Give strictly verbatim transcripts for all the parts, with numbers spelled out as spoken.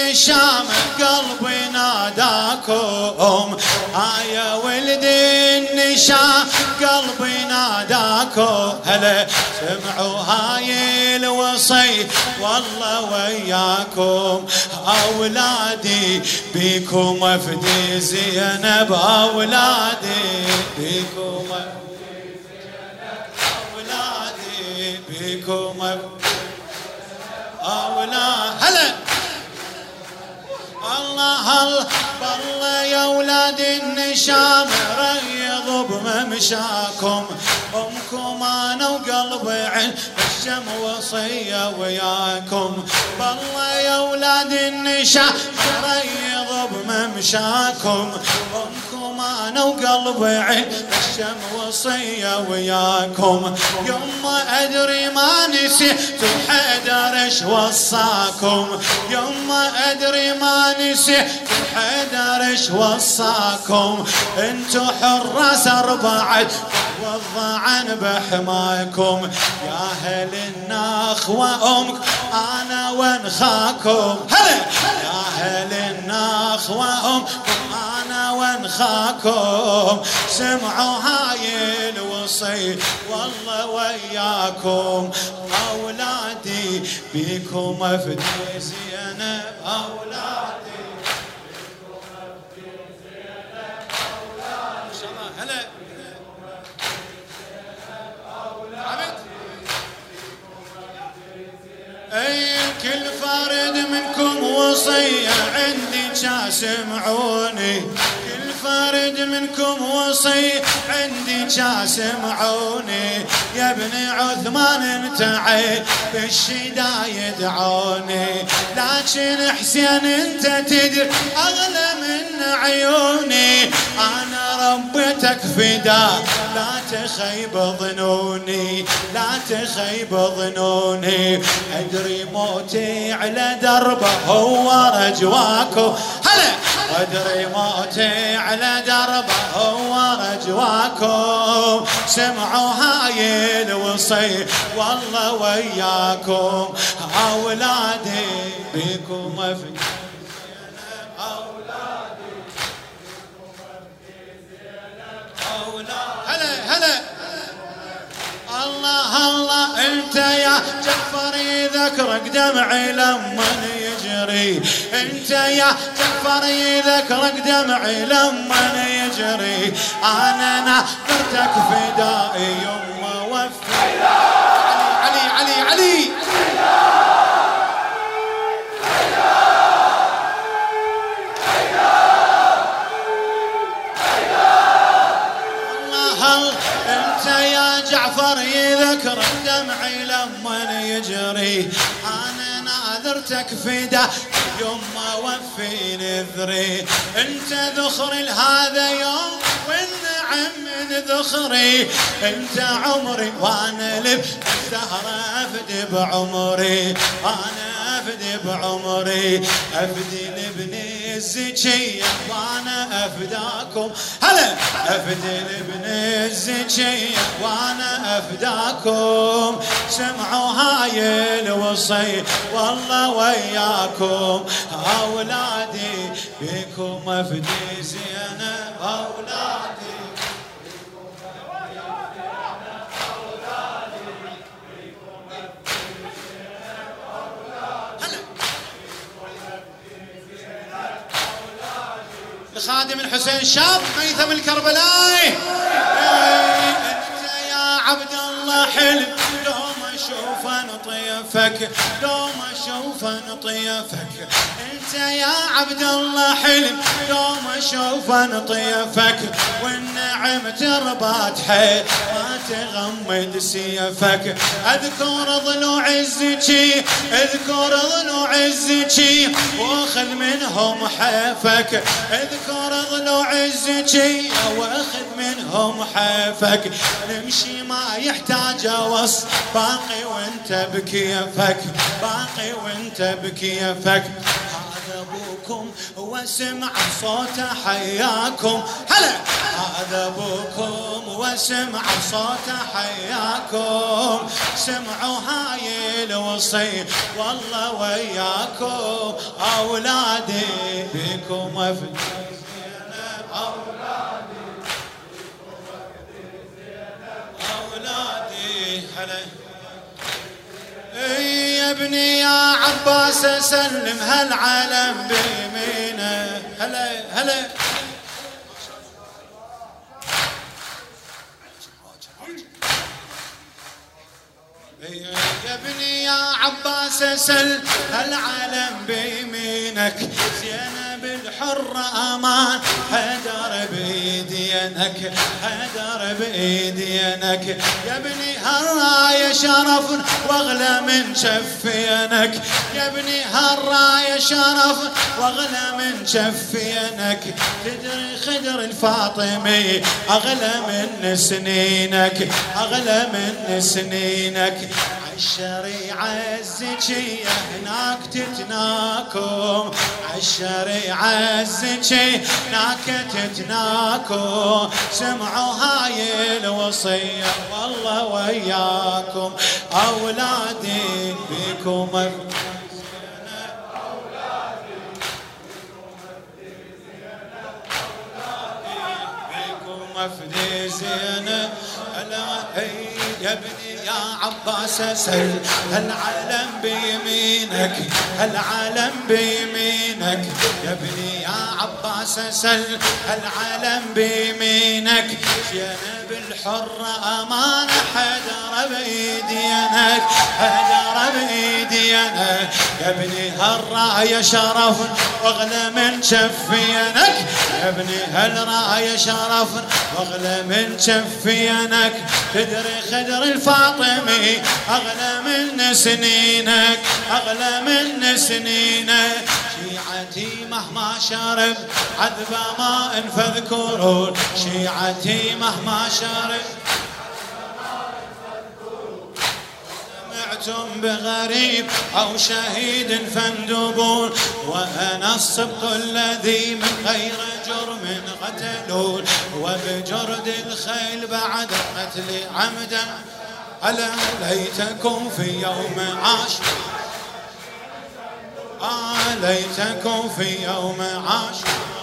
النشام قلبي ناداكم، يا ولد النشام قلبي ناداكم. هلا سمعوا هاي الوصي والله وياكم، أولادي بيكم أفدي زينب، أولادي بيكم أفدي زينب، أولادي بيكم أفدي أولاد. هلا الله الله بالله يا اولاد النشام ريضوا بممشاكم، امكم انا وقلبي عن الشم وصيه وياكم. بالله يا اولاد النشام ريضوا بممشاكم، امكم انا وقلبي عن الشم وصيه وياكم. يما ادري ما نسيت حيدر ايش وصاكم، يما ادري ما نسيت حيدر ايش وصاكم. انتو حراس اربعة والضعن بحماكم، يا اهل النخوة امك انا وانخاكم. هلا يا اهل النخوة امكم انا وانخاكم، سمعوا هاي الوصي والله وياكم. اولادي بيكم افدي زينب، اولادي بيكم افدي زينب، اولادي ان شاء الله. هلا اي كل فارد منكم وصية عندي جاسمعوني، كل فارد منكم وصية عندي جاسمعوني. يا ابن عثمان انت عيب بالشدا يدعوني، لكن حسين انت تدري اغلى من عيوني. انا ربيتك فداك لا تخيب ظنوني، لا تخيب ظنوني. ادري موتي على دربه هو رجواكم. هلا وادري موتي على دربه هو رجواكم، سمعوا هاي الوصي والله وياكم. اولادي بيكم افدي زينب، اولادي بيكم افدي زينب، اولادي. هلا هلا الله الله انت يا جعفر يذكرك دمعي لما يجري، انت يا جعفر يذكرك دمعي لما يجري. انا ناظرتك فدائي يما وفي علي علي علي علي جعفر يذكر دمعي لما يجري. انا ناذرتك فدا يما وفي نذري، انت ذخري لهذا يوم والنعم من ذخري. انت عمري وانا لب الزهرة افدي بعمري، انا افدي بعمري. افدي لابني الزكية وانا افداكم. هلا افدي لابني الزكية وانا افداكم، سمعوا هاي الوصي والله وياكم. اولادي بيكم افدي زينب، اولادي خادم الحسين شاب ميثم الكربلائي. انت يا عبد الله حلم لو ما اشوف نطيفك، لو ما اشوف نطيفك. انت يا عبد الله حلم لو ما اشوف نطيفك، والنعم تربات حيل ما تغمد سيفك. اذكر ضلوع الزكي، اذكر ضلوع الزكي واخذ منهم حيفك. اذكر ضلوع الزكي واخذ منهم حيفك. نمشي ما يحتاج وصف باقي وانت بكيفك، باقي وانت بكيفك. هذا ابوكم وسمع صوته حياكم. هلا هذا ابوكم وسمع صوته حياكم. سمعوا هاي الوصي والله وياكم. اولادي بكم وفدي زينب. اولادي بكم وفدي زينب. اولادي هلا يا ابني يا عباس سلم هالعالم بيمينه. هلا هلا يا ابني يا عباس سل هالعالم بيمينك. زينب الحرة امان حيدر بايدينك. حيدر بايدينك يا ابني هالراية شرف واغلى من شفينك. يا ابني هالراية شرف واغلى من شفينك. تدري خدر الفاطمي اغلى من سنينك. اغلى من سنينك. عالشريعة الزكية هناك تتناكم. عالشريعة الزكية هناك تتناكم. سمعوا هاي الوصية والله وياكم. أولادي بكم مفدي زينب. يا ابني يا عباس سل هالعالم بيمينك. هالعالم بيمينك يا ابني يا عباس سل هالعالم بيمينك. زينب الحرة أمانة حيدر بإيدينك. حيدر بإيدينك يا ابني هالراية شرف واغلى من شفينك. يا ابني هالراية شرف واغلى من شفينك. تدري خدر الفاطمي اغلى من سنينك. اغلى من سنينك. شيعتي مهما شرب عذب ما فاذكرون. شيعتي مهما شرب سمعتم بغريب او شهيد فاندبون. وانا الصبط الذي من غير جرم قتلون. وبجرد الخيل بعد قتل عمدا. ألا ليتكم في يوم عاش. آه ليتكم في يوم عاش.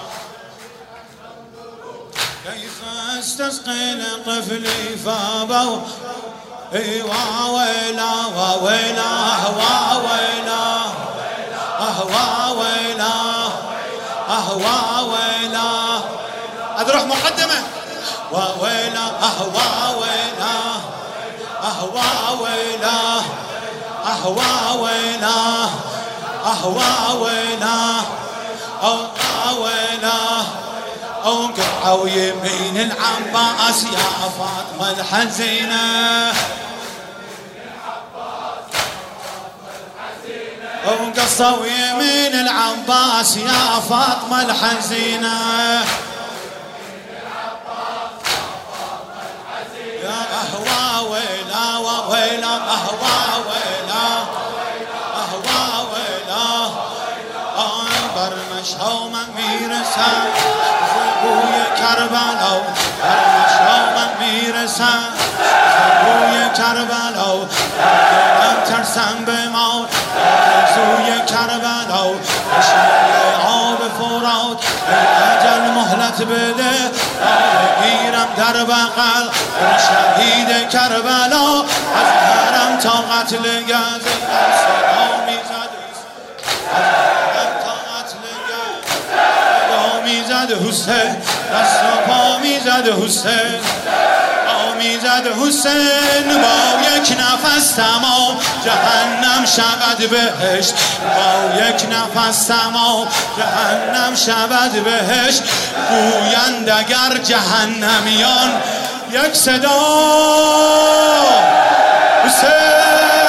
كيف استسقي لطفلي فابوا. اي واويلا واويلا واويلا واويلا واويلا. اروح مقدمه. واويلا واويلا واويلا واويلا واويلا واويلا. وقعوا يمين العباس يا فاطمة الحزينة. وقصوا يمين العباس يا فاطمة الحزينة. يا أهوا ويلا ويلا أهوا ويلا أهوا ويلا. برمشوا ممير سام زبوي كربلاء. برمشوا ممير سام زبوي كربلاء. ترسم بموت زوی کربلا. آب فرات اجل مهلت بده. بگیرم در بغل شهید کربلا. از حرم تا قتل یزید صدا میزد. از حرم تا قتل یزید صدا میزد حسین. دست و پا میزد حسین. میزد حسین. با یک نفس تمام جهنم شود بهشت. با یک نفس تمام جهنم شود بهشت. گویند اگر جهنمیان یک صدا حسین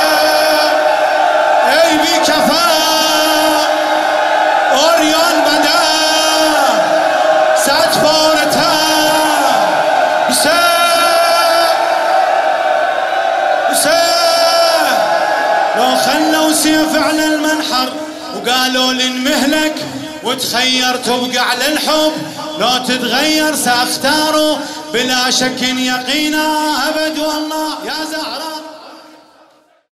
ای بی کفن اوریان بدن صد پاره تن حسین لو خلوا سيف على المنحر وقالوا لنمهلك وتخير تبقى على الحب، لو تتغير ساختاره بلا شك يقينا أبد والله يا زهراء.